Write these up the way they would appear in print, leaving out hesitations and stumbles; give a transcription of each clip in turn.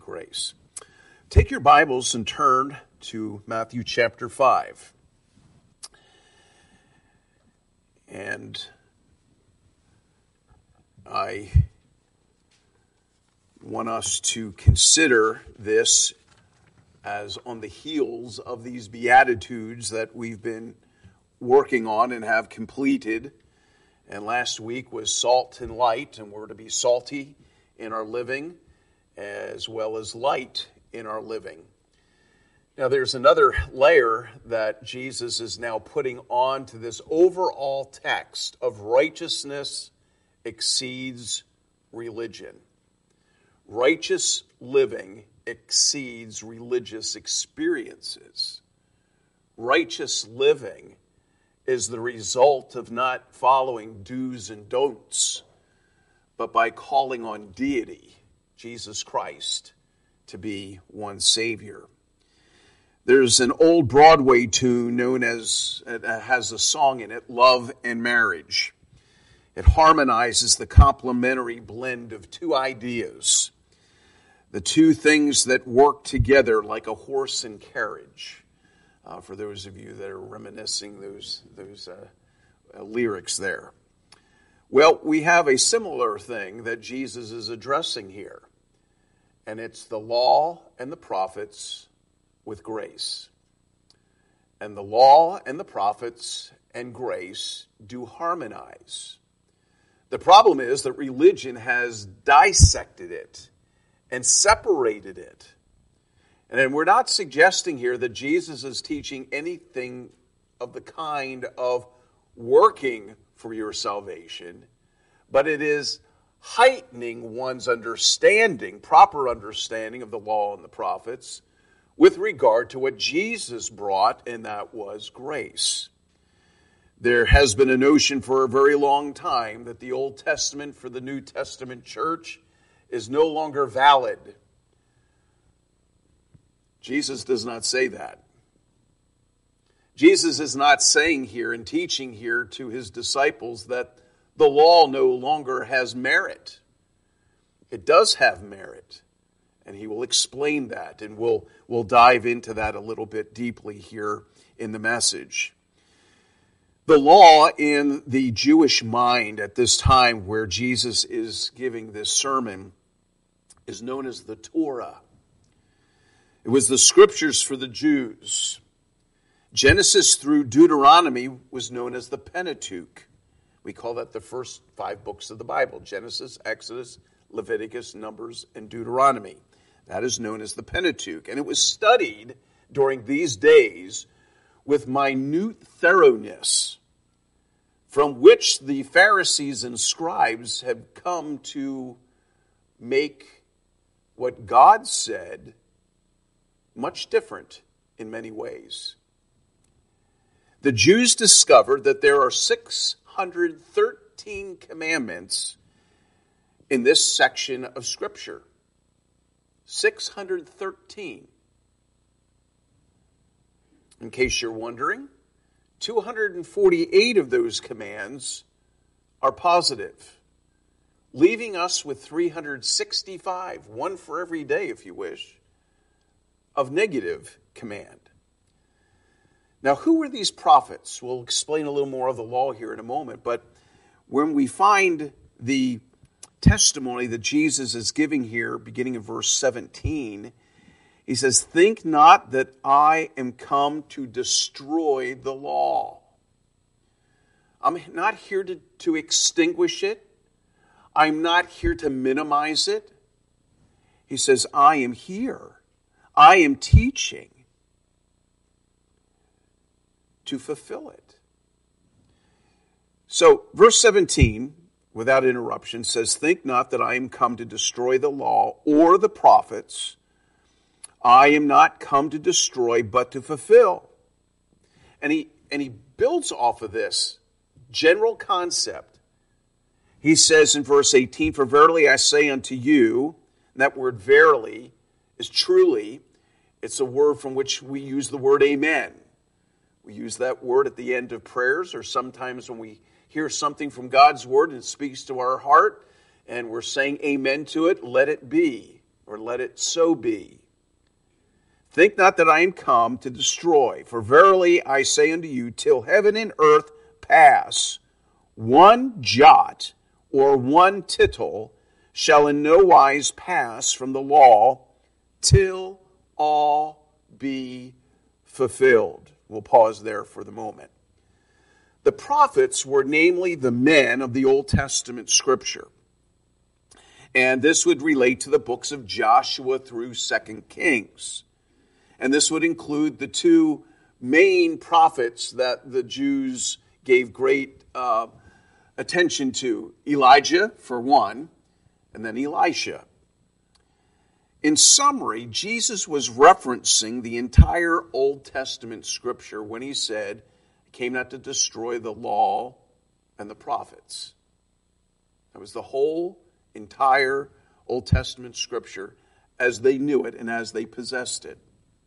Grace. Take your Bibles and turn to Matthew chapter 5. And I want us to consider this as on the heels of these Beatitudes that we've been working on and have completed. And last week was salt and light, and we're to be salty in our living as well as light in our living. Now there's another layer that Jesus is now putting on to this overall text of righteousness exceeds religion. Righteous living exceeds religious experiences. Righteous living is the result of not following do's and don'ts, but by calling on deity, Jesus Christ, to be one's Savior. There's an old Broadway tune known as, it has a song in it, Love and Marriage. It harmonizes the complementary blend of two ideas, the two things that work together like a horse and carriage. For those of you that are reminiscing those lyrics there. Well, we have a similar thing that Jesus is addressing here, and it's the law and the prophets with grace. And the law and the prophets and grace do harmonize. The problem is that religion has dissected it and separated it. And we're not suggesting here that Jesus is teaching anything of the kind of working for your salvation, but it is heightening one's understanding, proper understanding of the law and the prophets with regard to what Jesus brought, and that was grace. There has been a notion for a very long time that the Old Testament for the New Testament church is no longer valid. Jesus does not say that. Jesus is not saying here and teaching here to his disciples that the law no longer has merit. It does have merit, and he will explain that, and we'll dive into that a little bit deeply here in the message. The law in the Jewish mind at this time where Jesus is giving this sermon is known as the Torah. It was the scriptures for the Jews. Genesis through Deuteronomy was known as the Pentateuch. We call that the first 5 books of the Bible: Genesis, Exodus, Leviticus, Numbers, and Deuteronomy. That is known as the Pentateuch. And it was studied during these days with minute thoroughness, from which the Pharisees and scribes have come to make what God said much different in many ways. The Jews discovered that there are 613 commandments in this section of Scripture. 613. In case you're wondering, 248 of those commands are positive, leaving us with 365, one for every day if you wish, of negative command. Now, who were these prophets? We'll explain a little more of the law here in a moment, but when we find the testimony that Jesus is giving here, beginning in verse 17, he says, "Think not that I am come to destroy the law." I'm not here to extinguish it. I'm not here to minimize it. He says, I am here. I am teaching to fulfill it. So, verse 17, without interruption, says, "Think not that I am come to destroy the law or the prophets. I am not come to destroy, but to fulfill." And he builds off of this general concept. He says in verse 18, "For verily I say unto you," and that word verily is truly, it's a word from which we use the word amen. We use that word at the end of prayers, or sometimes when we hear something from God's word and it speaks to our heart and we're saying amen to it, let it be. or let it so be. Think not that I am come to destroy, for verily I say unto you, till heaven and earth pass, one jot or one tittle shall in no wise pass from the law till all be fulfilled. We'll pause there for the moment. The prophets were namely the men of the Old Testament scripture. And this would relate to the books of Joshua through 2 Kings. And this would include the two main prophets that the Jews gave great attention to. Elijah, for one, and then Elisha. In summary, Jesus was referencing the entire Old Testament scripture when he said, I came not to destroy the law and the prophets. That was the whole entire Old Testament scripture as they knew it and as they possessed it.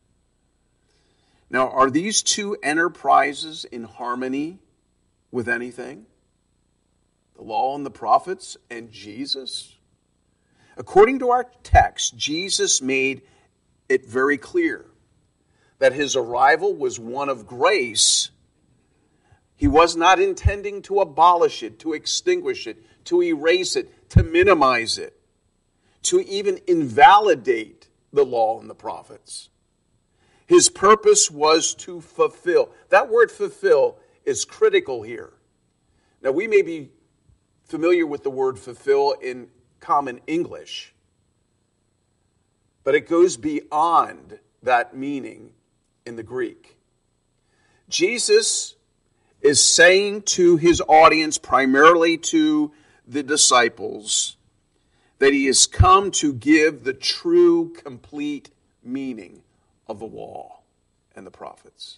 Now, are these two enterprises in harmony with anything? The law and the prophets and Jesus? According to our text, Jesus made it very clear that his arrival was one of grace. He was not intending to abolish it, to extinguish it, to erase it, to minimize it, to even invalidate the law and the prophets. His purpose was to fulfill. That word fulfill is critical here. Now, we may be familiar with the word fulfill in common English, but it goes beyond that meaning in the Greek. Jesus is saying to his audience, primarily to the disciples, that he has come to give the true, complete meaning of the law and the prophets.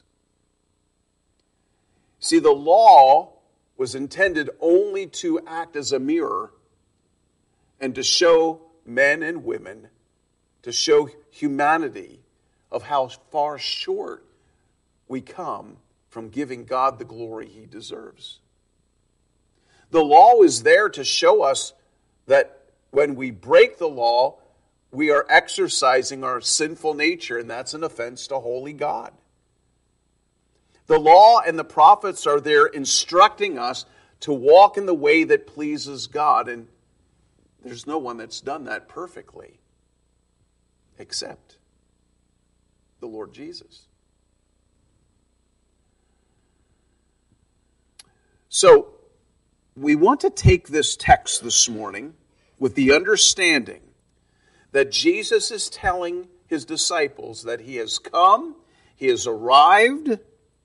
See, the law was intended only to act as a mirror and to show men and women, to show humanity of how far short we come from giving God the glory he deserves. The law is there to show us that when we break the law, we are exercising our sinful nature, and that's an offense to holy God. The law and the prophets are there instructing us to walk in the way that pleases God, and there's no one that's done that perfectly except the Lord Jesus. So, we want to take this text this morning with the understanding that Jesus is telling his disciples that he has come, he has arrived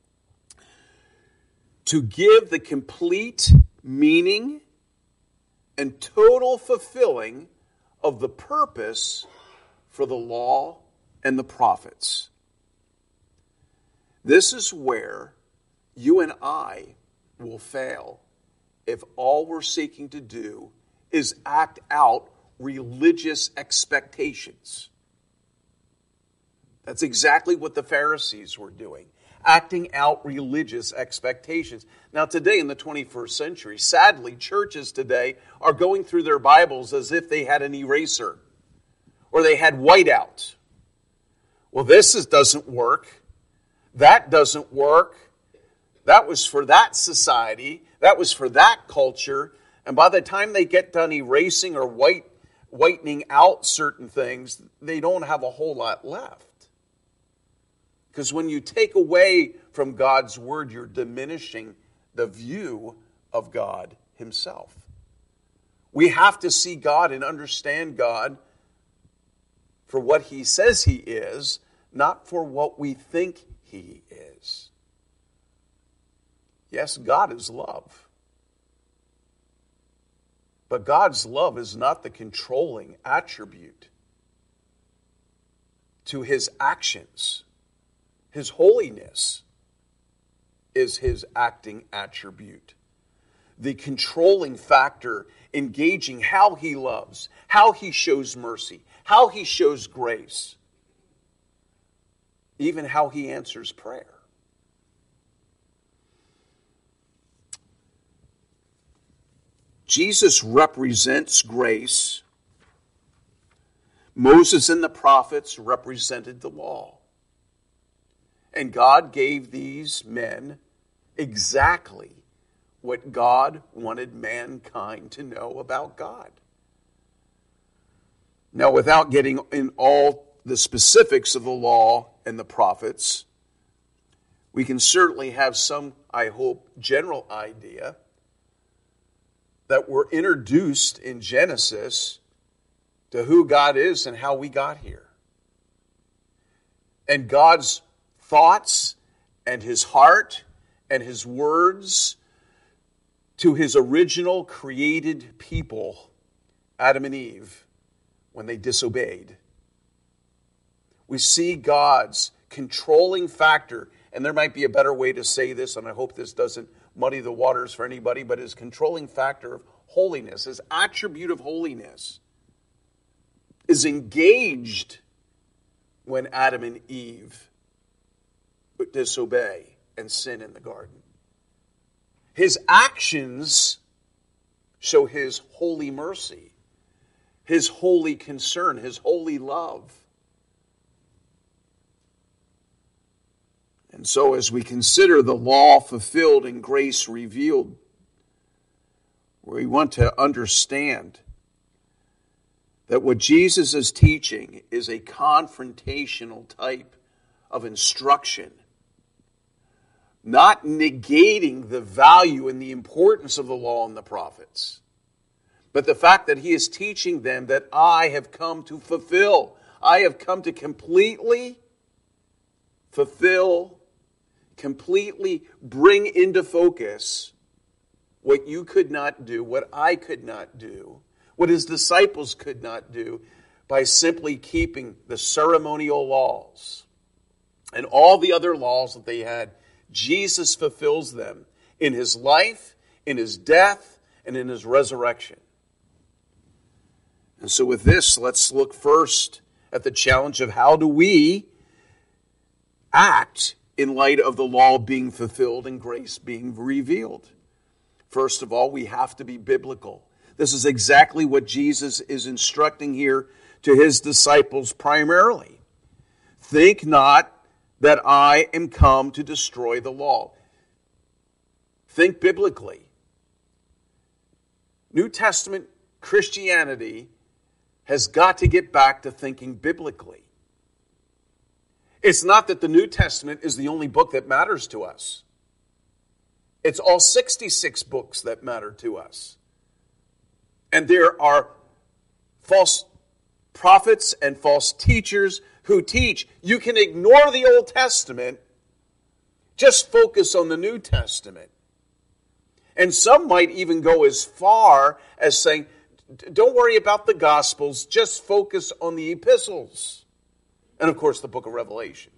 to give the complete meaning and total fulfilling of the purpose for the law and the prophets. This is where you and I will fail if all we're seeking to do is act out religious expectations. That's exactly what the Pharisees were doing, acting out religious expectations. Now today in the 21st century, sadly, churches today are going through their Bibles as if they had an eraser or they had whiteout. Well, doesn't work. That doesn't work. That was for that society. That was for that culture. And by the time they get done erasing or whitening out certain things, they don't have a whole lot left. Because when you take away from God's word, you're diminishing the view of God himself. We have to see God and understand God for what he says he is, not for what we think he is. Yes, God is love. But God's love is not the controlling attribute to his actions. His holiness is his acting attribute. The controlling factor engaging how he loves, how he shows mercy, how he shows grace, even how he answers prayer. Jesus represents grace Moses and the prophets represented the law. And God gave these men exactly what God wanted mankind to know about God. Now, without getting in all the specifics of the law and the prophets, we can certainly have some, I hope, general idea that we're introduced in Genesis to who God is and how we got here. And God's thoughts and his heart and his words to his original created people, Adam and Eve, when they disobeyed. We see God's controlling factor, and there might be a better way to say this, and I hope this doesn't muddy the waters for anybody, but his controlling factor of holiness, his attribute of holiness, is engaged when Adam and Eve disobey and sin in the garden. His actions show his holy mercy, his holy concern, his holy love. And so as we consider the law fulfilled and grace revealed, we want to understand that what Jesus is teaching is a confrontational type of instruction, not negating the value and the importance of the law and the prophets, but the fact that he is teaching them that I have come to fulfill. I have come to completely fulfill, completely bring into focus what you could not do, what I could not do, what his disciples could not do by simply keeping the ceremonial laws and all the other laws that they had. Jesus fulfills them in his life, in his death, and in his resurrection. And so with this, let's look first at the challenge of how do we act in light of the law being fulfilled and grace being revealed. First of all, we have to be biblical. This is exactly what Jesus is instructing here to his disciples primarily. Think not that I am come to destroy the law. Think biblically. New Testament Christianity has got to get back to thinking biblically. It's not that the New Testament is the only book that matters to us. It's all 66 books that matter to us. And there are false prophets and false teachers who teach you can ignore the Old Testament, just focus on the New Testament. And some might even go as far as saying, don't worry about the Gospels, just focus on the epistles. And of course, the book of Revelation.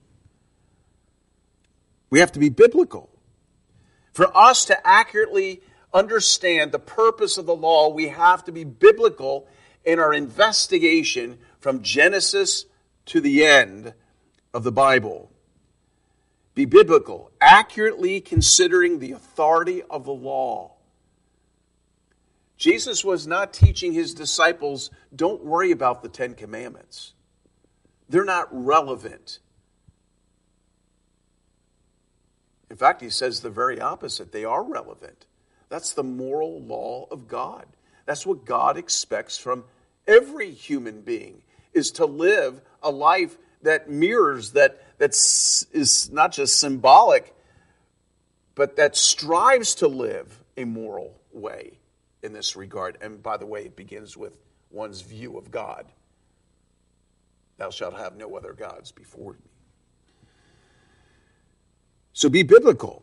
We have to be biblical. For us to accurately understand the purpose of the law, we have to be biblical in our investigation from Genesis to the end of the Bible. Be biblical, accurately considering the authority of the law. Jesus was not teaching his disciples, don't worry about the Ten Commandments. They're not relevant. In fact, he says the very opposite. They are relevant. That's the moral law of God. That's what God expects from every human being, is to live a life that mirrors, that is not just symbolic, but that strives to live a moral way in this regard. And by the way, it begins with one's view of God. Thou shalt have no other gods before me. So be biblical.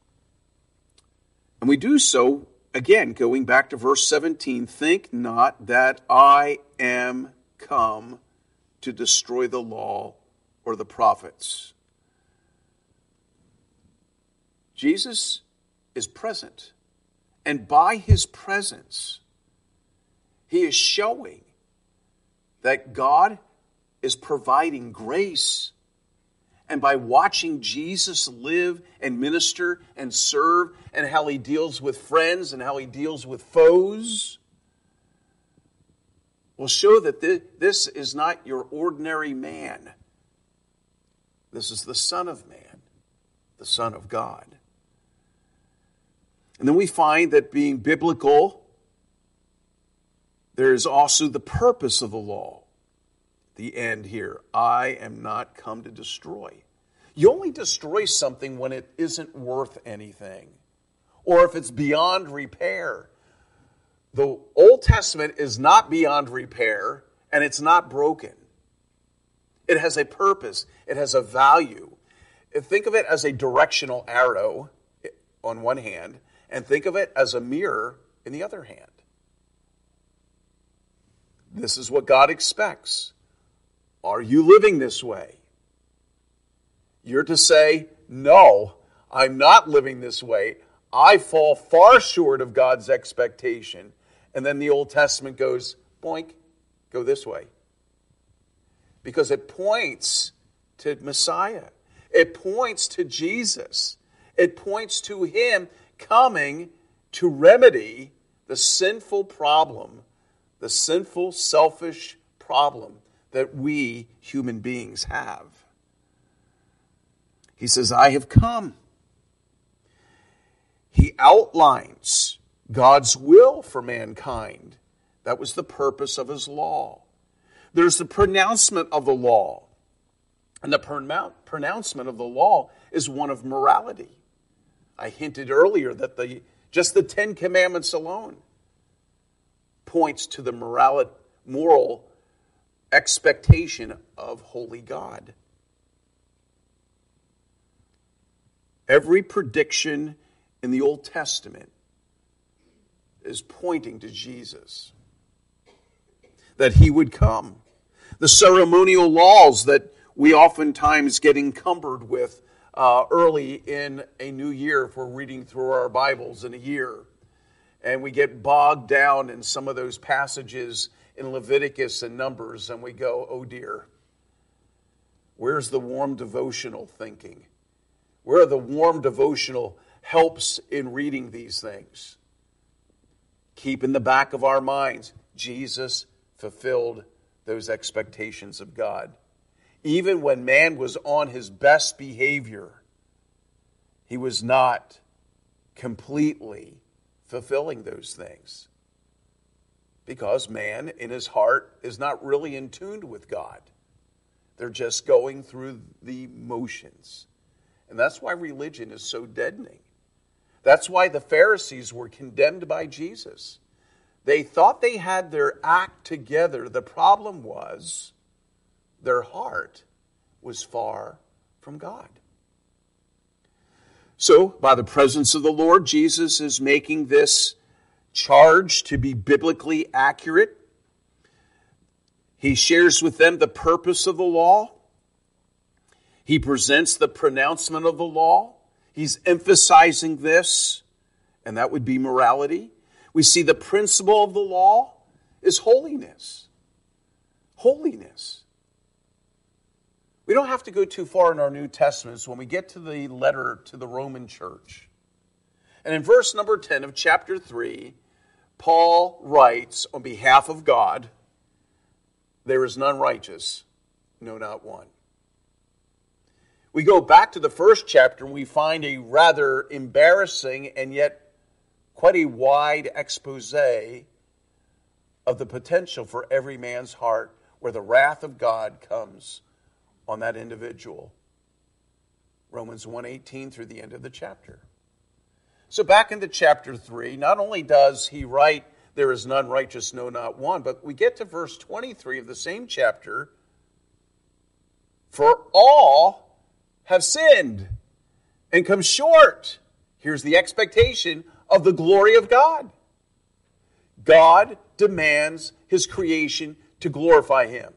And we do so, again, going back to verse 17, think not that I am come to destroy the law or the prophets. Jesus is present. And by his presence, he is showing that God is providing grace. And by watching Jesus live and minister and serve, and how he deals with friends and how he deals with foes, will show that this is not your ordinary man. This is the Son of Man, the Son of God. And then we find that being biblical, there is also the purpose of the law. The end here. I am not come to destroy. You only destroy something when it isn't worth anything, or if it's beyond repair. The Old Testament is not beyond repair, and it's not broken. It has a purpose. It has a value. Think of it as a directional arrow on one hand, and think of it as a mirror in the other hand. This is what God expects. Are you living this way? You're to say, no, I'm not living this way. I fall far short of God's expectation. And then the Old Testament goes, boink, go this way. Because it points to Messiah. It points to Jesus. It points to Him coming to remedy the sinful problem, the sinful, selfish problem that we human beings have. He says, I have come. He outlines God's will for mankind. That was the purpose of His law. There's the pronouncement of the law. And the pronouncement of the law is one of morality. I hinted earlier that just the Ten Commandments alone points to the moral expectation of holy God. Every prediction in the Old Testament is pointing to Jesus, that He would come. The ceremonial laws that we oftentimes get encumbered with early in a new year if we're reading through our Bibles in a year. And we get bogged down in some of those passages in Leviticus and Numbers, and we go, oh dear, where's the warm devotional thinking? Where are the warm devotional helps in reading these things? Keep in the back of our minds, Jesus fulfilled those expectations of God. Even when man was on his best behavior, he was not completely fulfilling those things. Because man, in his heart, is not really in tune with God. They're just going through the motions. And that's why religion is so deadening. That's why the Pharisees were condemned by Jesus. They thought they had their act together. The problem was their heart was far from God. So, by the presence of the Lord, Jesus is making this charge to be biblically accurate. He shares with them the purpose of the law. He presents the pronouncement of the law. He's emphasizing this, and that would be morality. We see the principle of the law is holiness. Holiness. We don't have to go too far in our New Testaments when we get to the letter to the Roman church. And in verse number 10 of chapter 3, Paul writes on behalf of God, there is none righteous, no, not one. We go back to the first chapter and we find a rather embarrassing and yet quite a wide expose of the potential for every man's heart where the wrath of God comes on that individual. Romans 1:18 through the end of the chapter. So back into chapter 3, not only does he write, there is none righteous, no, not one, but we get to verse 23 of the same chapter. For all have sinned and come short. Here's the expectation of the glory of God. God demands His creation to glorify Him.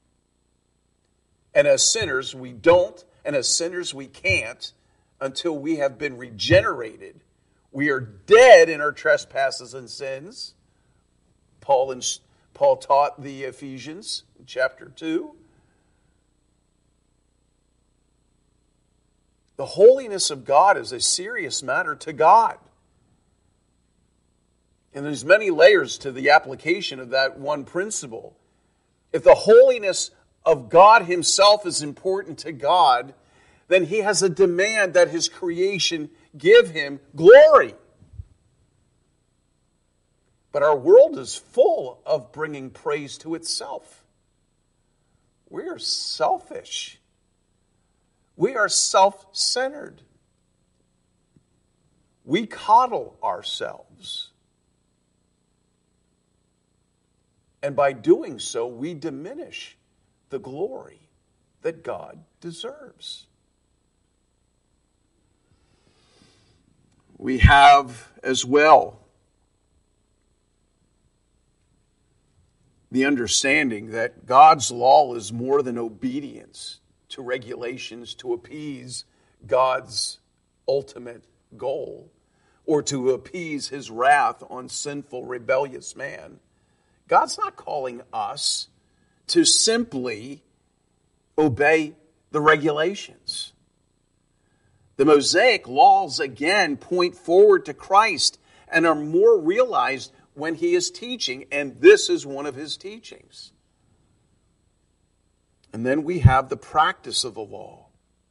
And as sinners, we don't, and as sinners, we can't until we have been regenerated. We are dead in our trespasses and sins. Paul taught the Ephesians in chapter 2. The holiness of God is a serious matter to God. And there's many layers to the application of that one principle. If the holiness of God himself is important to God, then he has a demand that his creation give him glory. But our world is full of bringing praise to itself. We are selfish. We are self-centered. We coddle ourselves. And by doing so, we diminish the glory that God deserves. We have as well the understanding that God's law is more than obedience to regulations to appease God's ultimate goal or to appease his wrath on sinful, rebellious man. God's not calling us to simply obey the regulations. The Mosaic laws, again, point forward to Christ and are more realized when he is teaching, and this is one of his teachings. And then we have the practice of the law.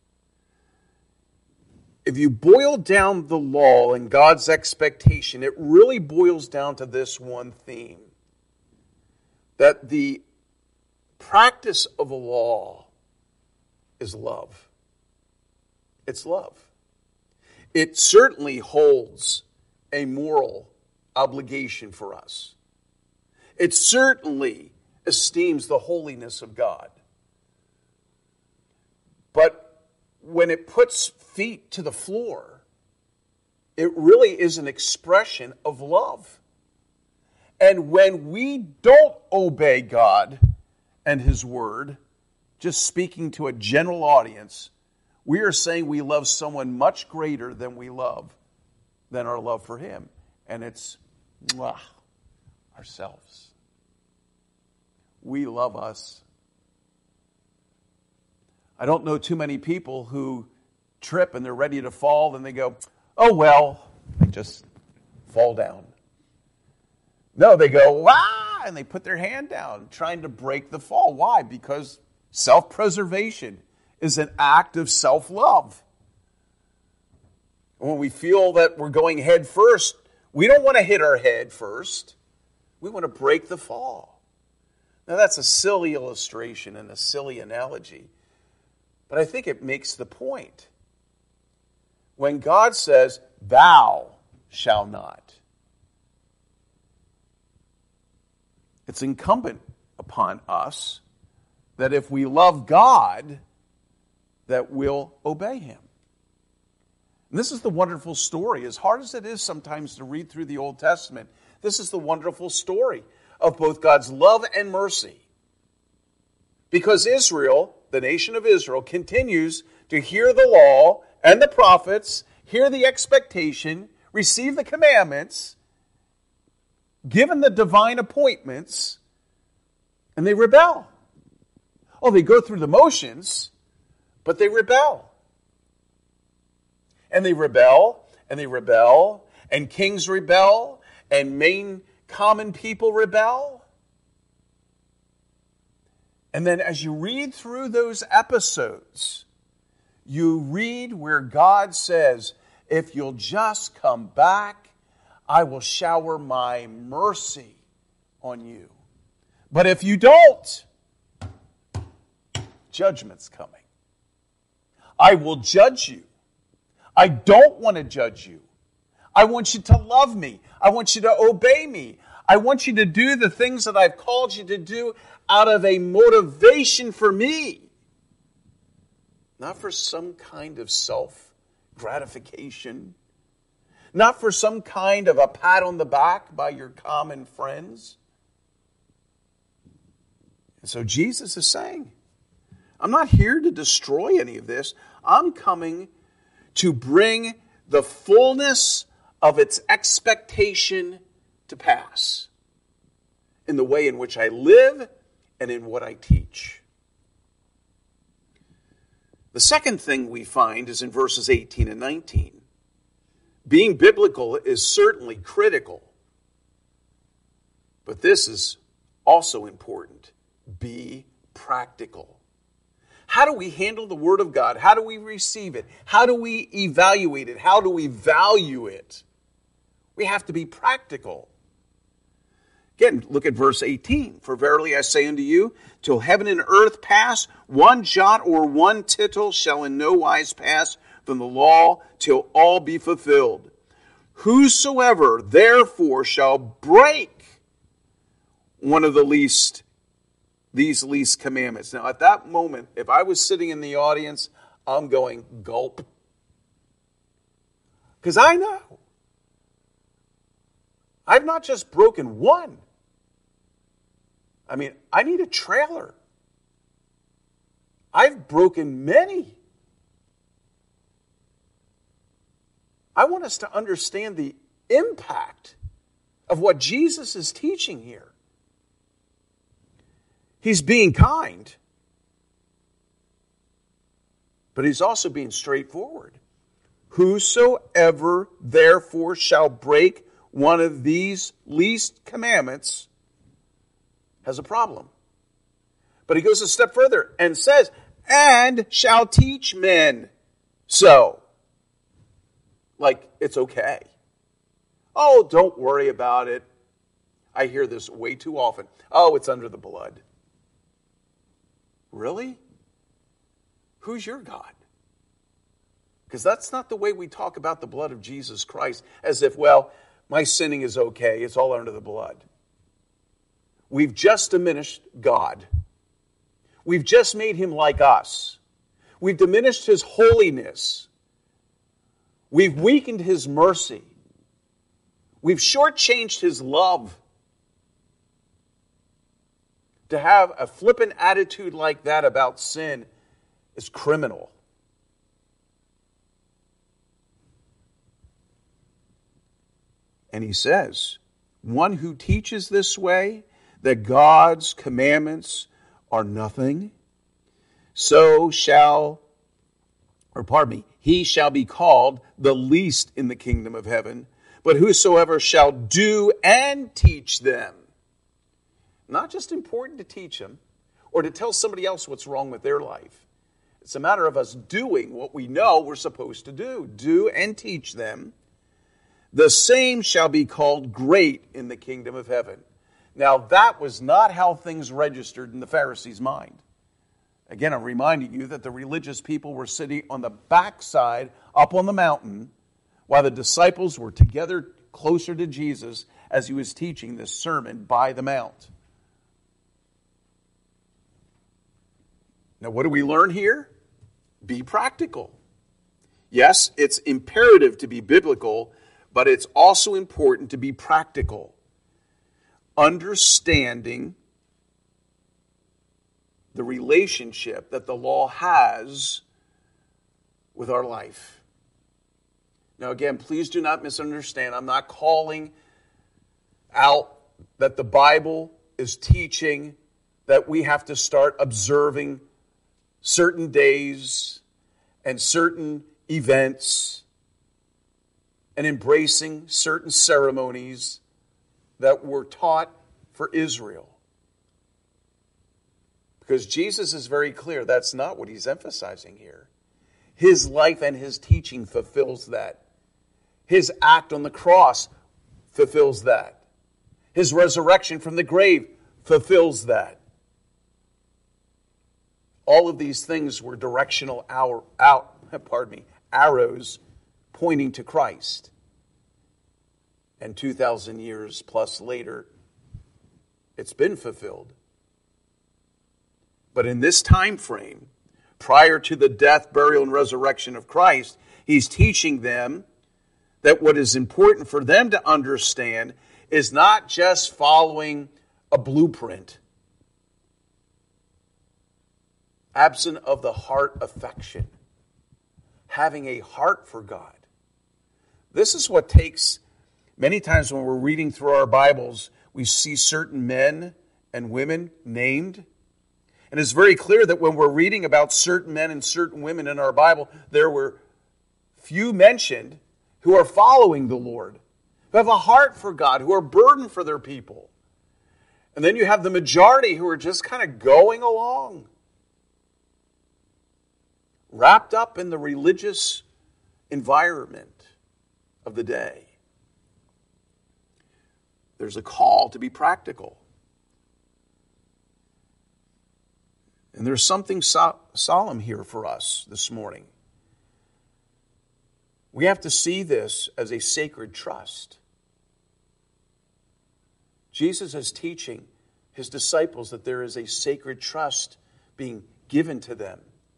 If you boil down the law and God's expectation, it really boils down to this one theme. That the practice of the law is love. It's love. It certainly holds a moral obligation for us. It certainly esteems the holiness of God. But when it puts feet to the floor, it really is an expression of love. And when we don't obey God and his word, just speaking to a general audience, we are saying we love someone much greater than our love for him. And it's ourselves. We love us. I don't know too many people who trip and they're ready to fall and they go, oh well, they just fall down. No, they go, and they put their hand down trying to break the fall. Why? Because self-preservation is an act of self-love. When we feel that we're going head first, we don't want to hit our head first. We want to break the fall. Now that's a silly illustration and a silly analogy, but I think it makes the point. When God says, thou shalt not, it's incumbent upon us that if we love God, that we'll obey him. And this is the wonderful story. As hard as it is sometimes to read through the Old Testament, this is the wonderful story of both God's love and mercy. Because Israel, the nation of Israel, continues to hear the law and the prophets, hear the expectation, receive the commandments, given the divine appointments, and they rebel. Oh, they go through the motions, but they rebel. And they rebel, and they rebel, and kings rebel, and main common people rebel. And then as you read through those episodes, you read where God says, if you'll just come back, I will shower my mercy on you. But if you don't, judgment's coming. I will judge you. I don't want to judge you. I want you to love me. I want you to obey me. I want you to do the things that I've called you to do out of a motivation for me. Not for some kind of self-gratification. Not for some kind of a pat on the back by your common friends. And so Jesus is saying, I'm not here to destroy any of this. I'm coming to bring the fullness of its expectation to pass in the way in which I live and in what I teach. The second thing we find is in verses 18 and 19. Being biblical is certainly critical, But this is also important. Be practical. How do we handle the Word of God? How do we receive it? How do we evaluate it? How do we value it? We have to be practical. Again, look at verse 18. For verily I say unto you, till heaven and earth pass, one jot or one tittle shall in no wise pass from the law till all be fulfilled. Whosoever therefore shall break one of these least commandments. Now at that moment, if I was sitting in the audience, I'm going gulp. Because I know I've not just broken one. I mean, I need a trailer. I've broken many. I want us to understand the impact of what Jesus is teaching here. He's being kind, but he's also being straightforward. Whosoever therefore shall break one of these least commandments has a problem. But he goes a step further and says, and shall teach men so. Like, it's okay. Oh, don't worry about it. I hear this way too often. Oh, it's under the blood. Really? Who's your God? Because that's not the way we talk about the blood of Jesus Christ, as if, well, my sinning is okay. It's all under the blood. We've just diminished God. We've just made him like us. We've diminished his holiness. We've weakened his mercy. We've shortchanged his love. To have a flippant attitude like that about sin is criminal. And he says, one who teaches this way, that God's commandments are nothing, he shall be called the least in the kingdom of heaven. But whosoever shall do and teach them. Not just important to teach them or to tell somebody else what's wrong with their life. It's a matter of us doing what we know we're supposed to do. Do and teach them. The same shall be called great in the kingdom of heaven. Now, that was not how things registered in the Pharisees' mind. Again, I'm reminding you that the religious people were sitting on the backside, up on the mountain, while the disciples were together closer to Jesus as he was teaching this sermon by the mount. Now, what do we learn here? Be practical. Yes, it's imperative to be biblical, but it's also important to be practical. Understanding the relationship that the law has with our life. Now again, please do not misunderstand. I'm not calling out that the Bible is teaching that we have to start observing certain days and certain events and embracing certain ceremonies that were taught for Israel. Because Jesus is very clear, that's not what he's emphasizing here. His life and his teaching fulfills that. His act on the cross fulfills that. His resurrection from the grave fulfills that. All of these things were directional arrows pointing to Christ. And 2,000 years plus later, it's been fulfilled. But in this time frame, prior to the death, burial, and resurrection of Christ, he's teaching them that what is important for them to understand is not just following a blueprint, absent of the heart affection, having a heart for God. This is what takes, many times when we're reading through our Bibles, we see certain men and women named. And it's very clear that when we're reading about certain men and certain women in our Bible, there were few mentioned who are following the Lord, who have a heart for God, who are burdened for their people. And then you have the majority who are just kind of going along, wrapped up in the religious environment of the day. There's a call to be practical. And there's something solemn here for us this morning. We have to see this as a sacred trust. Jesus is teaching his disciples that there is a sacred trust being given to them.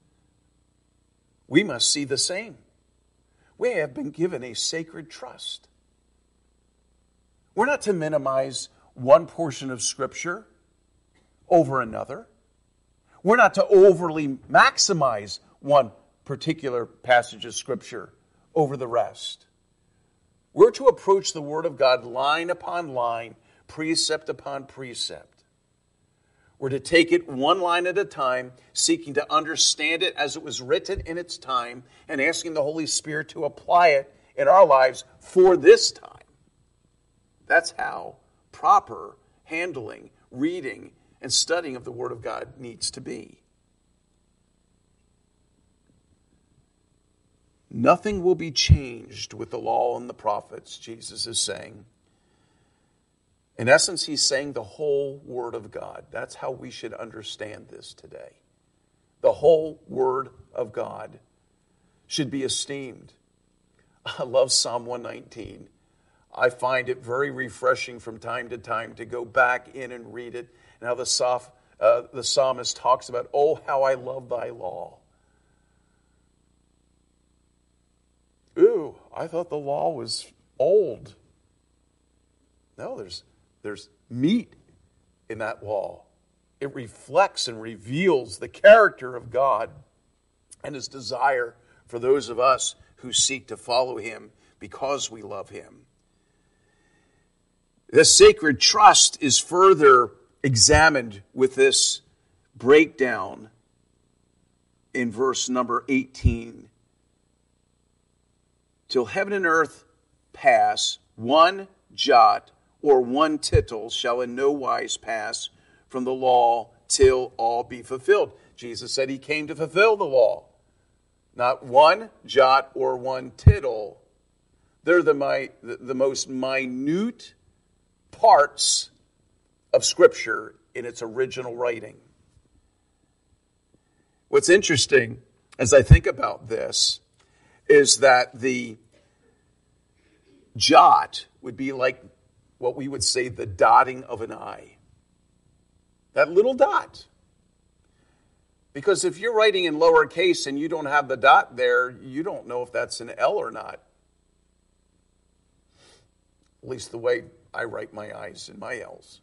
We must see the same. We have been given a sacred trust. We're not to minimize one portion of Scripture over another. We're not to overly maximize one particular passage of Scripture over the rest. We're to approach the Word of God line upon line, precept upon precept. We're to take it one line at a time, seeking to understand it as it was written in its time, and asking the Holy Spirit to apply it in our lives for this time. That's how proper handling, reading, and studying of the Word of God needs to be. Nothing will be changed with the law and the prophets, Jesus is saying. In essence, he's saying the whole Word of God. That's how we should understand this today. The whole Word of God should be esteemed. I love Psalm 119. I find it very refreshing from time to time to go back in and read it. And how the psalmist talks about, oh, how I love thy law. Ooh, I thought the law was old. No, there's meat in that law. It reflects and reveals the character of God and his desire for those of us who seek to follow him because we love him. The sacred trust is further examined with this breakdown in verse number 18. Till heaven and earth pass, one jot or one tittle shall in no wise pass from the law till all be fulfilled. Jesus said he came to fulfill the law. Not one jot or one tittle. They're the most minute parts of Scripture in its original writing. What's interesting as I think about this is that the jot would be like what we would say the dotting of an I. That little dot. Because if you're writing in lowercase and you don't have the dot there, you don't know if that's an L or not. At least the way I write my I's and my L's.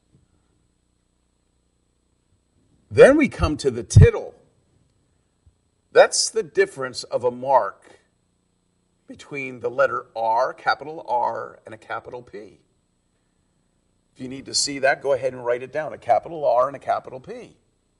Then we come to the tittle. That's the difference of a mark between the letter R, capital R, and a capital P. If you need to see that, go ahead and write it down. A capital R and a capital P.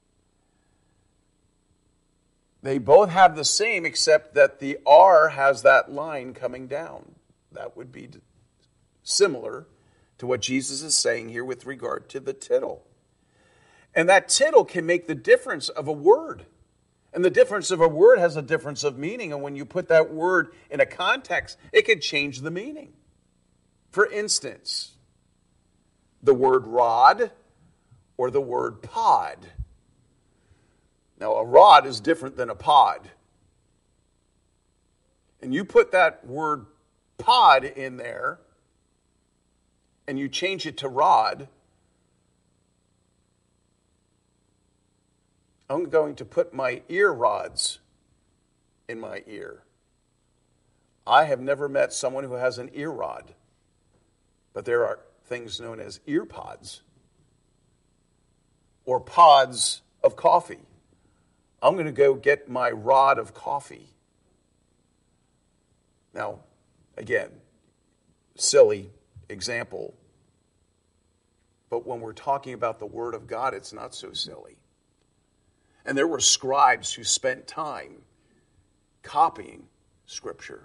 They both have the same, except that the R has that line coming down. That would be similar to what Jesus is saying here with regard to the tittle. And that tittle can make the difference of a word. And the difference of a word has a difference of meaning. And when you put that word in a context, it can change the meaning. For instance, the word rod or the word pod. Now, a rod is different than a pod. And you put that word pod in there, and you change it to rod, I'm going to put my ear rods in my ear. I have never met someone who has an ear rod, but there are things known as ear pods or pods of coffee. I'm going to go get my rod of coffee. Now, again, silly example, but when we're talking about the Word of God, it's not so silly. And there were scribes who spent time copying Scripture.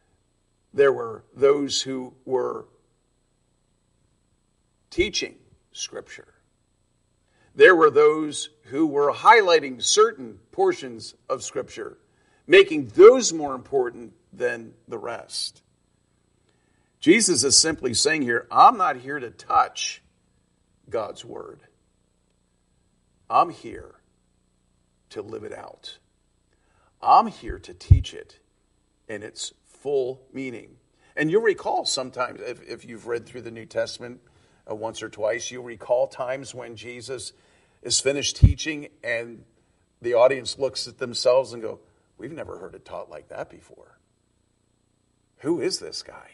There were those who were teaching Scripture. There were those who were highlighting certain portions of Scripture, making those more important than the rest. Jesus is simply saying here, I'm not here to touch God's Word. I'm here to live it out. I'm here to teach it in its full meaning. And you'll recall sometimes, if you've read through the New Testament once or twice, you'll recall times when Jesus is finished teaching and the audience looks at themselves and go, we've never heard it taught like that before. Who is this guy?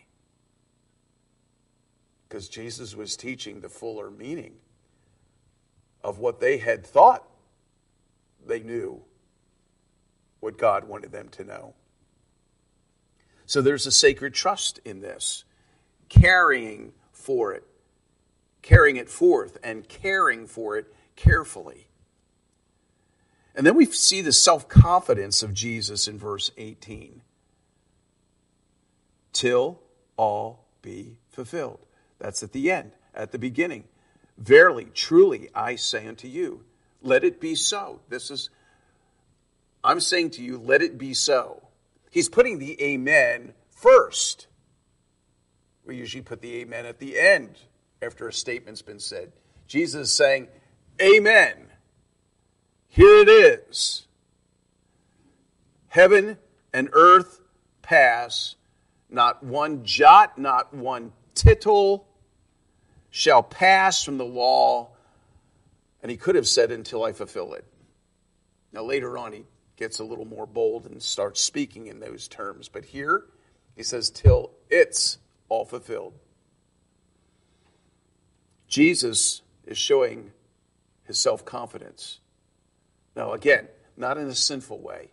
Because Jesus was teaching the fuller meaning of what they had thought they knew, what God wanted them to know. So there's a sacred trust in this, carrying it forth and caring for it carefully. And then we see the self-confidence of Jesus in verse 18. Till all be fulfilled. That's at the end, at the beginning. Verily, truly, I say unto you, let it be so. I'm saying to you, let it be so. He's putting the amen first. We usually put the amen at the end after a statement's been said. Jesus is saying, amen. Here it is. Heaven and earth pass, not one jot, not one tittle shall pass from the law. And he could have said, until I fulfill it. Now later on he gets a little more bold and starts speaking in those terms. But here he says, till it's all fulfilled. Jesus is showing his self-confidence. Now again, not in a sinful way.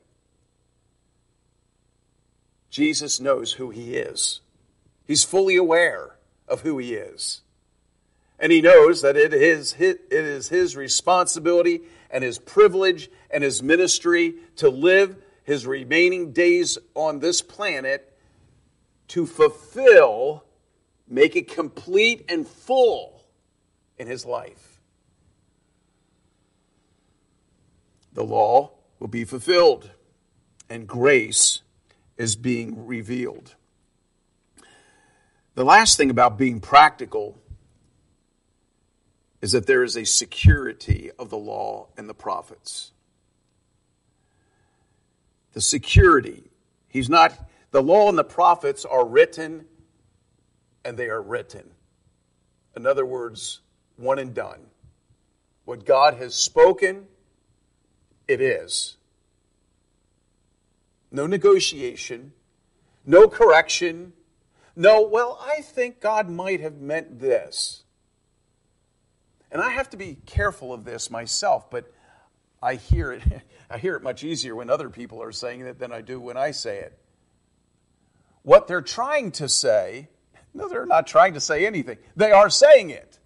Jesus knows who he is. He's fully aware of who he is. And he knows that it is his responsibility and his privilege and his ministry to live his remaining days on this planet to fulfill, make it complete and full in his life. The law will be fulfilled and grace is being revealed. The last thing about being practical is that there is a security of the law and the prophets. The security. The law and the prophets are written, and they are written. In other words, one and done. What God has spoken, it is. No negotiation, no correction, no, well, I think God might have meant this. And I have to be careful of this myself, but I hear it much easier when other people are saying it than I do when I say it. What they're trying to say, no, they're not trying to say anything. They are saying it.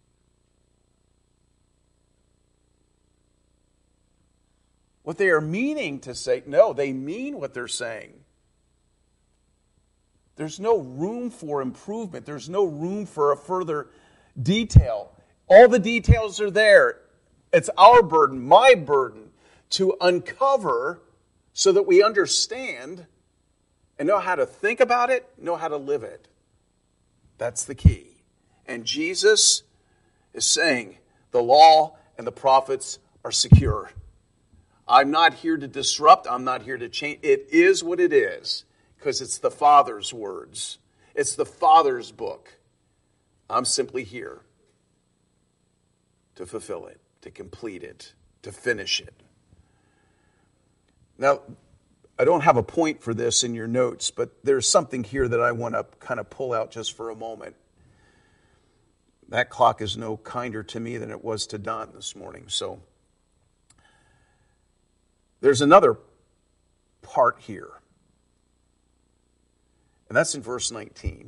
What they are meaning to say, no, they mean what they're saying. There's no room for improvement. There's no room for a further detail. All the details are there. It's our burden, my burden, to uncover so that we understand and know how to think about it, know how to live it. That's the key. And Jesus is saying the law and the prophets are secure. I'm not here to disrupt. I'm not here to change. It is what it is because it's the Father's words. It's the Father's book. I'm simply here to fulfill it, to complete it, to finish it. Now, I don't have a point for this in your notes, but there's something here that I want to kind of pull out just for a moment. That clock is no kinder to me than it was to Don this morning. So there's another part here. And that's in verse 19.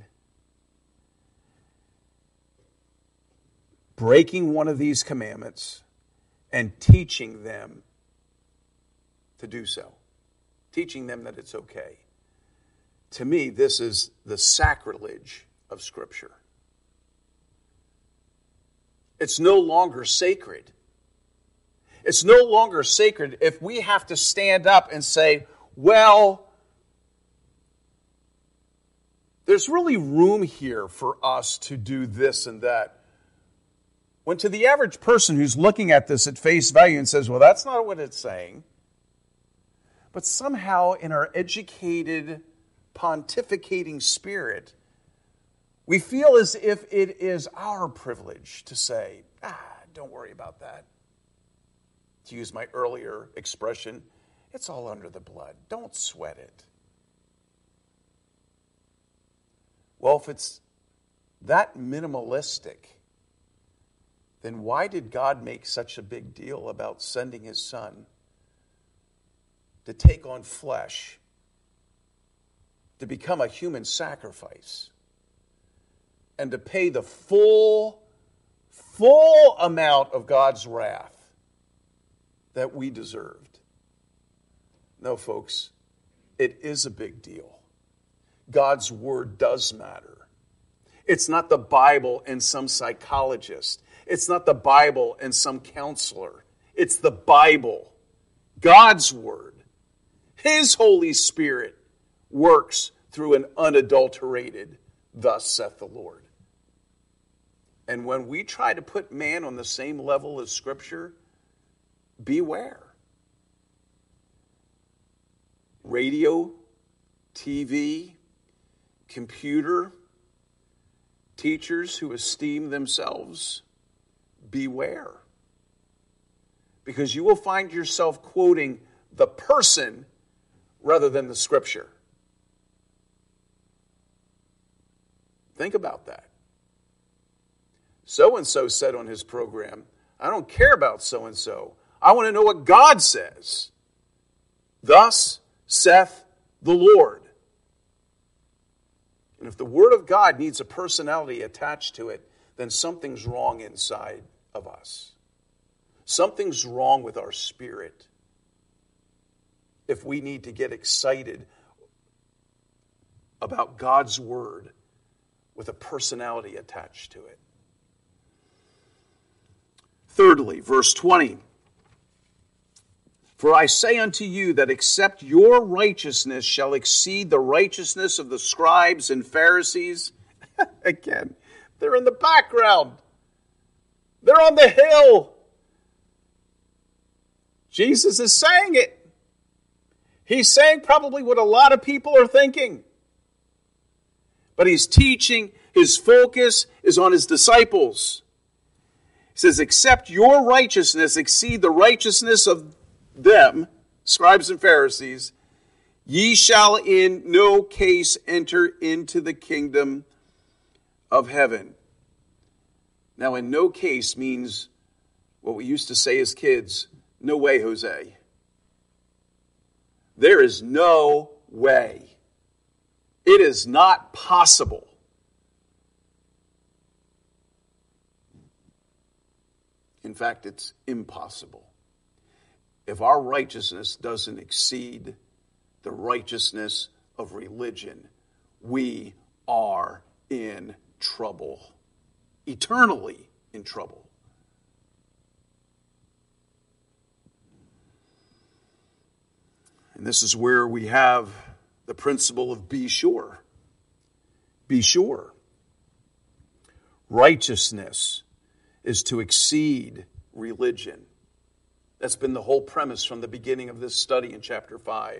Breaking one of these commandments and teaching them to do so. Teaching them that it's okay. To me, this is the sacrilege of Scripture. It's no longer sacred. It's no longer sacred if we have to stand up and say, well, there's really room here for us to do this and that. When to the average person who's looking at this at face value and says, well, that's not what it's saying. But somehow in our educated, pontificating spirit, we feel as if it is our privilege to say, don't worry about that. To use my earlier expression, it's all under the blood. Don't sweat it. Well, if it's that minimalistic, then why did God make such a big deal about sending his Son to take on flesh, to become a human sacrifice, and to pay the full amount of God's wrath that we deserved? No, folks, it is a big deal. God's word does matter. It's not the Bible and some psychologist. It's not the Bible and some counselor. It's the Bible, God's word. His Holy Spirit works through an unadulterated, thus saith the Lord. And when we try to put man on the same level as Scripture, beware. Radio, TV, computer, teachers who esteem themselves, beware. Because you will find yourself quoting the person rather than the Scripture. Think about that. So-and-so said on his program, I don't care about so-and-so. I want to know what God says. Thus saith the Lord. And if the Word of God needs a personality attached to it, then something's wrong inside of us. Something's wrong with our spirit. If we need to get excited about God's Word with a personality attached to it. Thirdly, verse 20. For I say unto you that except your righteousness shall exceed the righteousness of the scribes and Pharisees. Again, they're in the background. They're on the hill. Jesus is saying it. He's saying probably what a lot of people are thinking. But he's teaching, his focus is on his disciples. He says, except your righteousness exceed the righteousness of them, scribes and Pharisees, ye shall in no case enter into the kingdom of heaven. Now, in no case means what we used to say as kids, no way, Jose. There is no way. It is not possible. In fact, it's impossible. If our righteousness doesn't exceed the righteousness of religion, we are in trouble. Eternally in trouble. And this is where we have the principle of be sure. Be sure. Righteousness is to exceed religion. That's been the whole premise from the beginning of this study in chapter 5.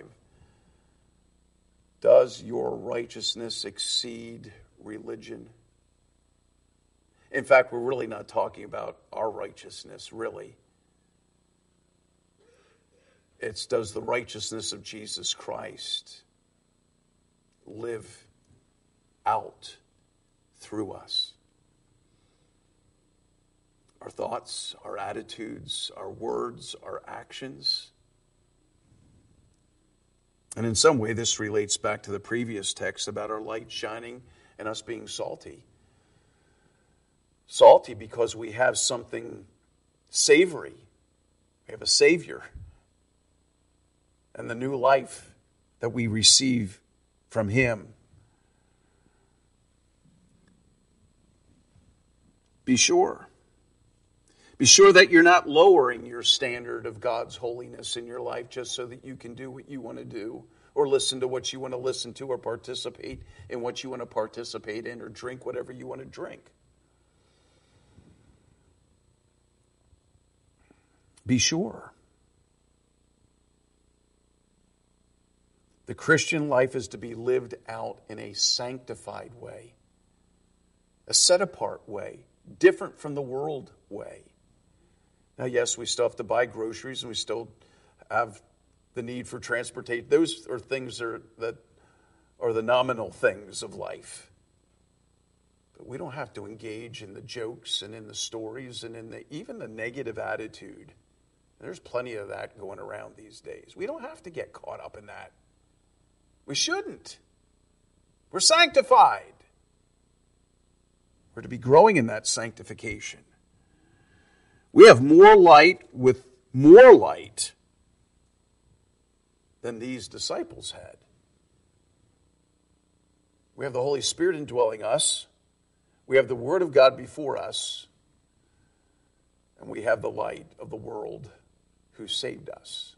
Does your righteousness exceed religion? In fact, we're really not talking about our righteousness, really. It's does the righteousness of Jesus Christ live out through us? Our thoughts, our attitudes, our words, our actions. And in some way, this relates back to the previous text about our light shining and us being salty. Salty because we have something savory. We have a Savior. And the new life that we receive from Him. Be sure. Be sure that you're not lowering your standard of God's holiness in your life just so that you can do what you want to do, or listen to what you want to listen to, or participate in what you want to participate in, or drink whatever you want to drink. Be sure. The Christian life is to be lived out in a sanctified way, a set-apart way, different from the world way. Now, yes, we still have to buy groceries, and we still have the need for transportation. Those are things that are the nominal things of life. But we don't have to engage in the jokes and in the stories and in even the negative attitude. There's plenty of that going around these days. We don't have to get caught up in that. We shouldn't. We're sanctified. We're to be growing in that sanctification. We have more light with more light than these disciples had. We have the Holy Spirit indwelling us. We have the Word of God before us. And we have the light of the world who saved us.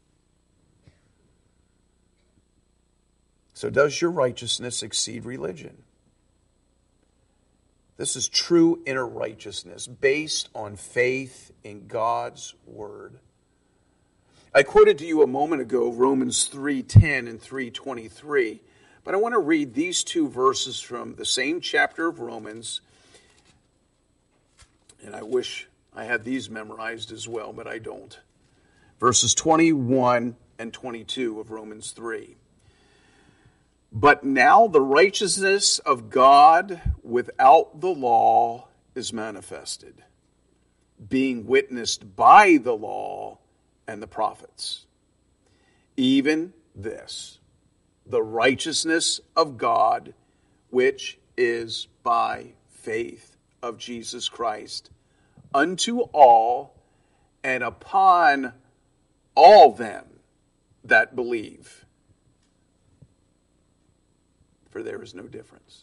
So does your righteousness exceed religion? This is true inner righteousness based on faith in God's Word. I quoted to you a moment ago Romans 3:10 and 3:23, but I want to read these two verses from the same chapter of Romans, and I wish I had these memorized as well, but I don't. Verses 21 and 22 of Romans 3. But now the righteousness of God without the law is manifested, being witnessed by the law and the prophets. Even this, the righteousness of God, which is by faith of Jesus Christ, unto all and upon all them that believe. For there is no difference.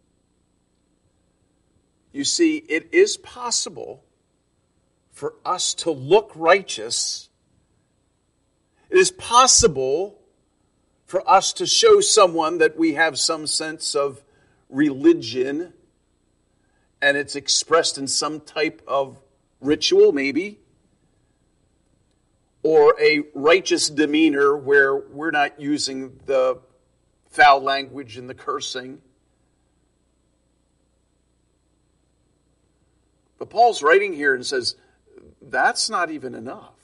You see, it is possible for us to look righteous. It is possible for us to show someone that we have some sense of religion, and it's expressed in some type of ritual, maybe, or a righteous demeanor where we're not using the foul language and the cursing. But Paul's writing here and says, that's not even enough.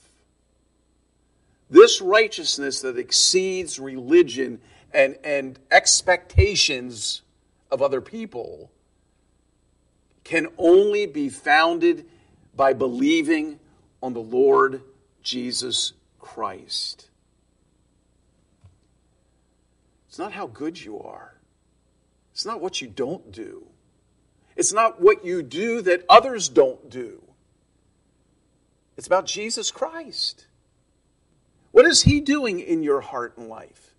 This righteousness that exceeds religion and expectations of other people can only be founded by believing on the Lord Jesus Christ. It's not how good you are. It's not what you don't do. It's not what you do that others don't do. It's about Jesus Christ. What is He doing in your heart and life?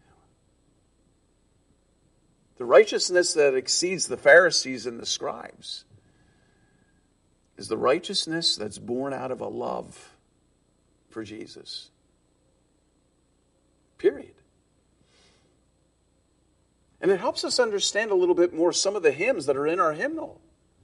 The righteousness that exceeds the Pharisees and the scribes is the righteousness that's born out of a love for Jesus. Period. And it helps us understand a little bit more some of the hymns that are in our hymnal.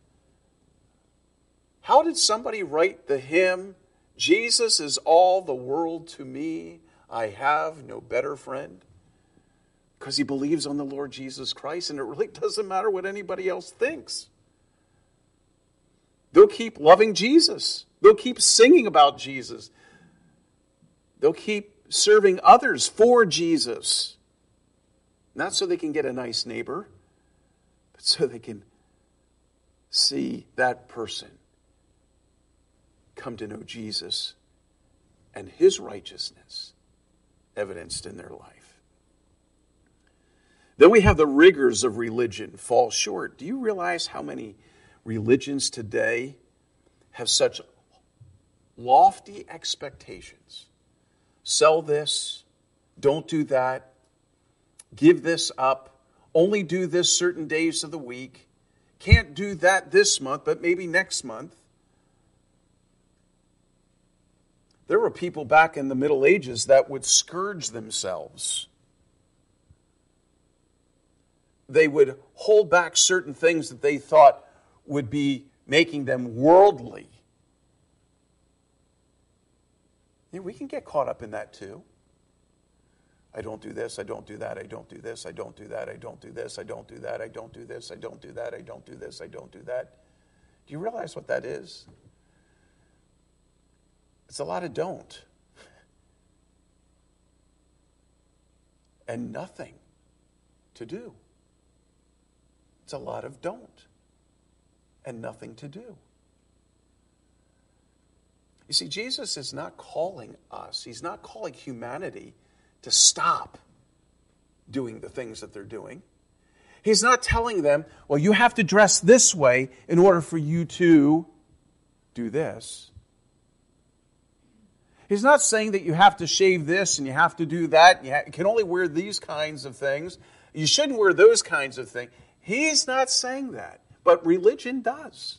How did somebody write the hymn, Jesus is all the world to me, I have no better friend? Because he believes on the Lord Jesus Christ, and it really doesn't matter what anybody else thinks. They'll keep loving Jesus. They'll keep singing about Jesus. They'll keep serving others for Jesus. Not so they can get a nice neighbor, but so they can see that person come to know Jesus and His righteousness evidenced in their life. Then we have the rigors of religion fall short. Do you realize how many religions today have such lofty expectations? Sell this, don't do that, give this up, only do this certain days of the week, can't do that this month, but maybe next month. There were people back in the Middle Ages that would scourge themselves. They would hold back certain things that they thought would be making them worldly. Yeah, we can get caught up in that too. I don't do this, I don't do that, I don't do this, I don't do that, I don't do this, I don't do that, I don't do this, I don't do that, I don't do this, I don't do that. Do you realize what that is? It's a lot of don't. And nothing to do. It's a lot of don't and nothing to do. You see, Jesus is not calling us, he's not calling humanity to stop doing the things that they're doing. He's not telling them, well, you have to dress this way in order for you to do this. He's not saying that you have to shave this and you have to do that. And you can only wear these kinds of things. You shouldn't wear those kinds of things. He's not saying that, but religion does.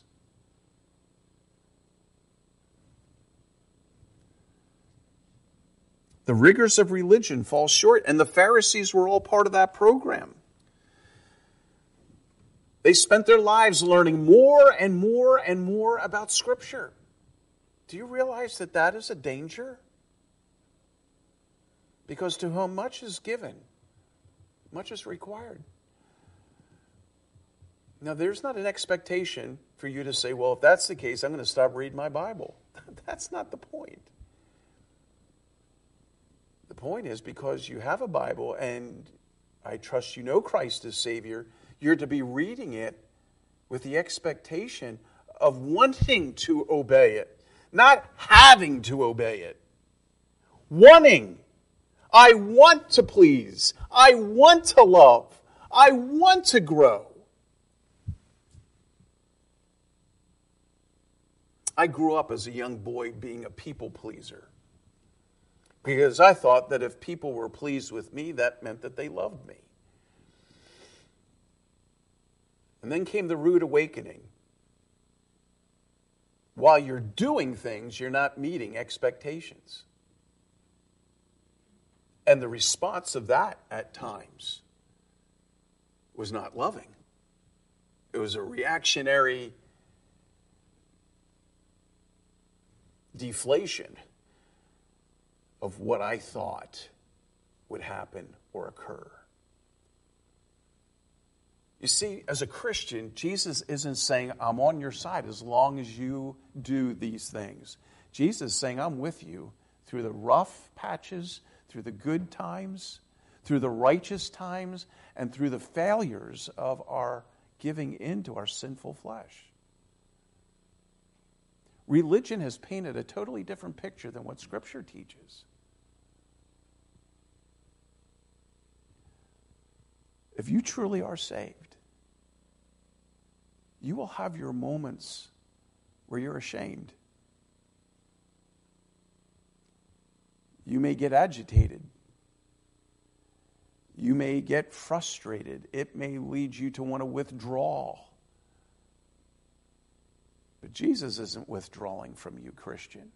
The rigors of religion fall short, and the Pharisees were all part of that program. They spent their lives learning more and more and more about Scripture. Do you realize that that is a danger? Because to whom much is given, much is required. Now, there's not an expectation for you to say, well, if that's the case, I'm going to stop reading my Bible. That's not the point. The point is, because you have a Bible and I trust you know Christ as Savior, you're to be reading it with the expectation of wanting to obey it, not having to obey it. Wanting. I want to please. I want to love. I want to grow. I grew up as a young boy being a people pleaser, because I thought that if people were pleased with me, that meant that they loved me. And then came the rude awakening. While you're doing things, you're not meeting expectations. And the response of that at times was not loving. It was a reactionary deflation of what I thought would happen or occur. You see, as a Christian, Jesus isn't saying, I'm on your side as long as you do these things. Jesus is saying, I'm with you through the rough patches, through the good times, through the righteous times, and through the failures of our giving into our sinful flesh. Religion has painted a totally different picture than what Scripture teaches. If you truly are saved, you will have your moments where you're ashamed. You may get agitated. You may get frustrated. It may lead you to want to withdraw. But Jesus isn't withdrawing from you, Christian.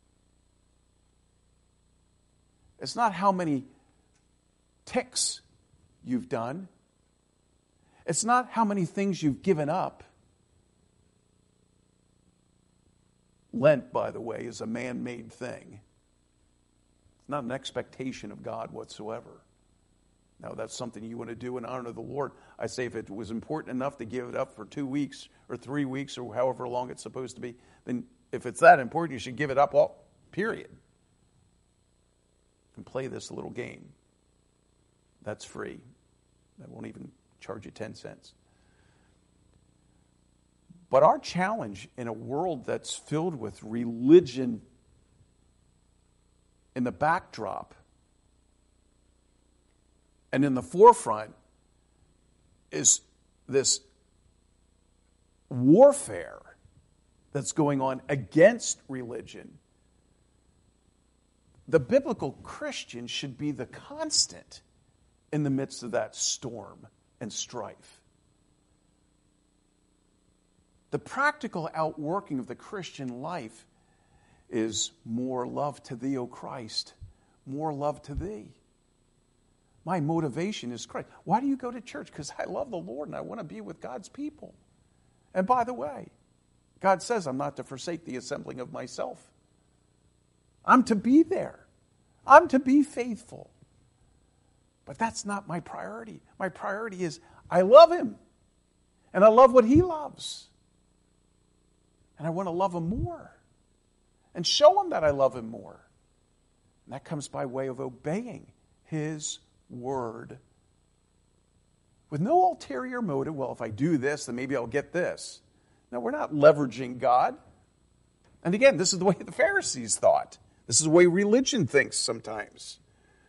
It's not how many ticks you've done. It's not how many things you've given up. Lent, by the way, is a man-made thing. It's not an expectation of God whatsoever. Now, that's something you want to do in honor of the Lord. I say if it was important enough to give it up for 2 weeks or 3 weeks or however long it's supposed to be, then if it's that important, you should give it up all, period. And play this little game. That's free. I won't even charge you 10 cents. But our challenge in a world that's filled with religion in the backdrop and in the forefront is this warfare that's going on against religion. The biblical Christian should be the constant in the midst of that storm and strife. The practical outworking of the Christian life is more love to thee, O Christ, more love to thee. My motivation is Christ. Why do you go to church? Because I love the Lord and I want to be with God's people. And by the way, God says I'm not to forsake the assembling of myself. I'm to be there. I'm to be faithful. But that's not my priority. My priority is I love him. And I love what he loves. And I want to love him more. And show him that I love him more. And that comes by way of obeying his word. With no ulterior motive. Well, if I do this, then maybe I'll get this. No, we're not leveraging God. And again, this is the way the Pharisees thought. This is the way religion thinks sometimes.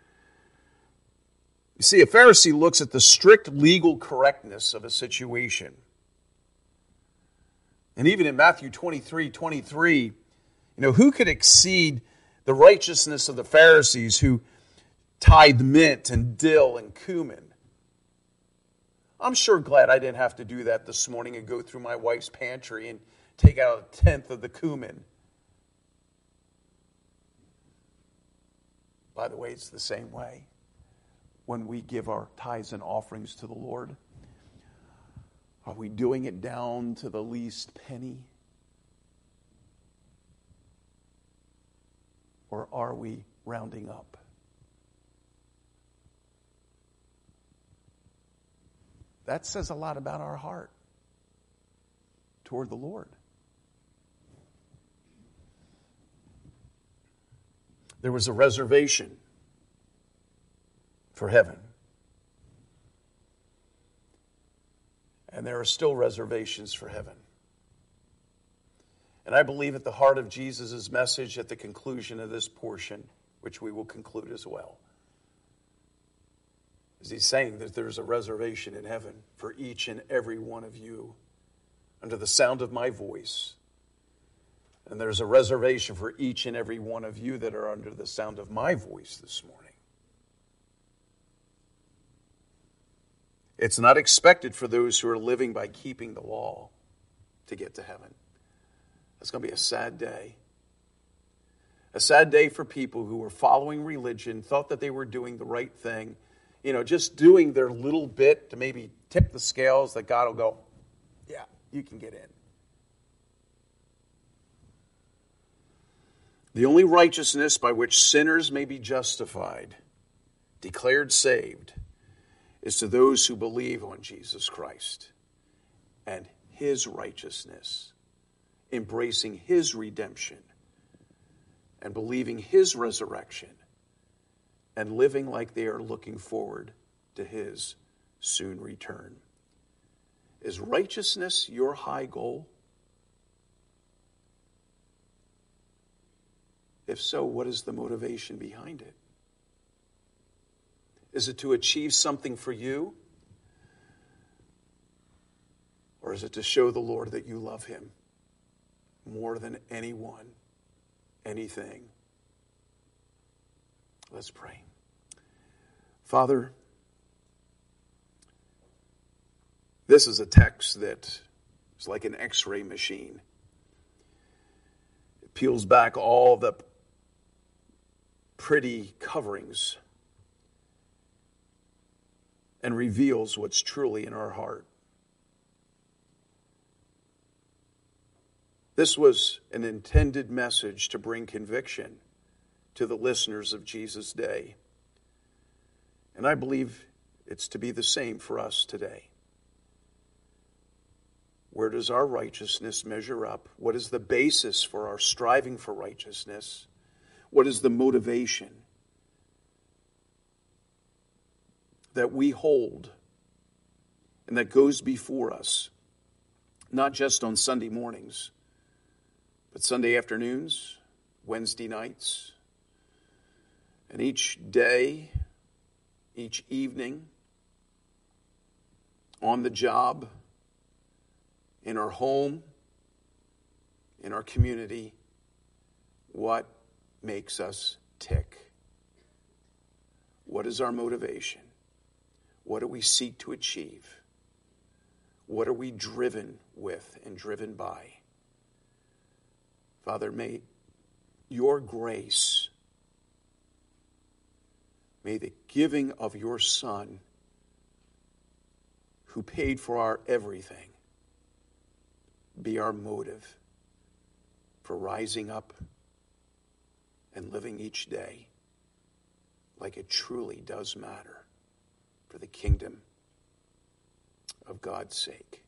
You see, a Pharisee looks at the strict legal correctness of a situation. And even in Matthew 23:23, who could exceed the righteousness of the Pharisees who tithe mint and dill and cumin? I'm sure glad I didn't have to do that this morning and go through my wife's pantry and take out 1/10 of the cumin. By the way, it's the same way when we give our tithes and offerings to the Lord. Are we doing it down to the least penny? Or are we rounding up? That says a lot about our heart toward the Lord. There was a reservation for heaven. And there are still reservations for heaven. And I believe at the heart of Jesus' message at the conclusion of this portion, which we will conclude as well, is he's saying that there's a reservation in heaven for each and every one of you under the sound of my voice. And there's a reservation for each and every one of you that are under the sound of my voice this morning. It's not expected for those who are living by keeping the law to get to heaven. That's going to be a sad day. A sad day for people who were following religion, thought that they were doing the right thing, just doing their little bit to maybe tip the scales that God will go, yeah, you can get in. The only righteousness by which sinners may be justified, declared saved, is to those who believe on Jesus Christ and his righteousness, embracing his redemption and believing his resurrection and living like they are looking forward to his soon return. Is righteousness your high goal? If so, what is the motivation behind it? Is it to achieve something for you? Or is it to show the Lord that you love him more than anyone, anything? Let's pray. Father, this is a text that is like an X-ray machine. It peels back all the pretty coverings and reveals what's truly in our heart. This was an intended message to bring conviction to the listeners of Jesus' day. And I believe it's to be the same for us today. Where does our righteousness measure up? What is the basis for our striving for righteousness? What is the motivation that we hold and that goes before us, not just on Sunday mornings, but Sunday afternoons, Wednesday nights, and each day, each evening, on the job, in our home, in our community? What makes us tick? What is our motivation? What do we seek to achieve? What are we driven with and driven by? Father, may your grace, may the giving of your Son, who paid for our everything, be our motive for rising up and living each day like it truly does matter for the kingdom of God's sake.